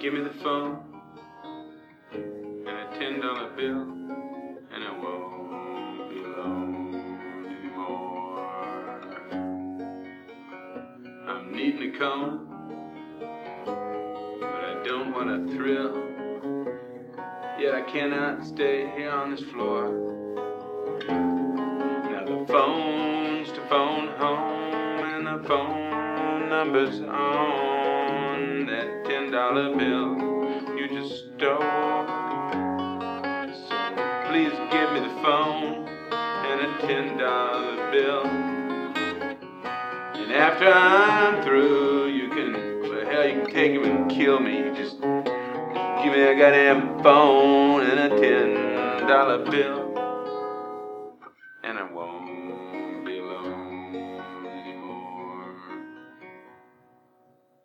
give me the phone and a $10 bill, and I won't be alone anymore. I'm needing a cone, but I don't want a thrill. Yet I cannot stay here on this floor. Now the phone's to phone home, and the phone number's on that $10 bill you just stole. So please give me the phone and a $10 bill. And after I'm through, you can take him and kill me. Just give me a goddamn phone and a $10 bill, and I won't